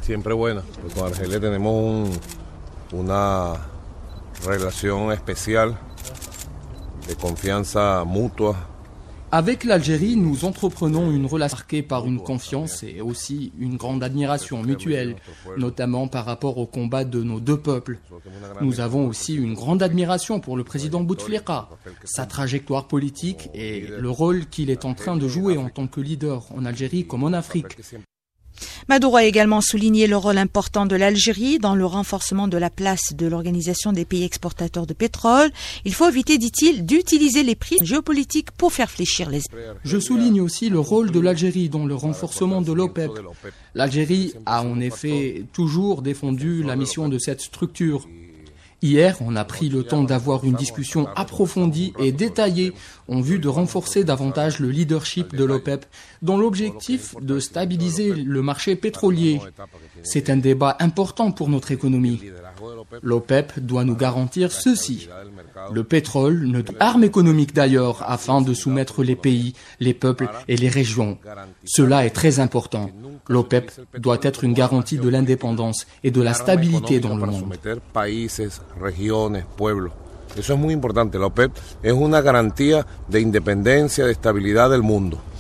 siempre buena. Pues con Argelia tenemos una relación especial de confianza mutua. Avec l'Algérie, nous entreprenons une relation marquée par une confiance et aussi une grande admiration mutuelle, notamment par rapport au combat de nos deux peuples. Nous avons aussi une grande admiration pour le président Bouteflika, sa trajectoire politique et le rôle qu'il est en train de jouer en tant que leader en Algérie comme en Afrique. Maduro a également souligné le rôle important de l'Algérie dans le renforcement de la place de l'Organisation des pays exportateurs de pétrole. Il faut éviter, dit-il, d'utiliser les prises géopolitiques pour faire fléchir les... Je souligne aussi le rôle de l'Algérie dans le renforcement de l'OPEP. L'Algérie a en effet toujours défendu la mission de cette structure. Hier, on a pris le temps d'avoir une discussion approfondie et détaillée en vue de renforcer davantage le leadership de l'OPEP dans l'objectif de stabiliser le marché pétrolier. C'est un débat important pour notre économie. L'OPEP doit nous garantir ceci. Le pétrole, notre arme économique d'ailleurs, afin de soumettre les pays, les peuples et les régions. Cela est très important. L'OPEP doit être une garantie de l'indépendance et de la stabilité dans le monde. Regiones, pueblos. Eso es muy importante. La OPEP es una garantía de independencia, de estabilidad del mundo.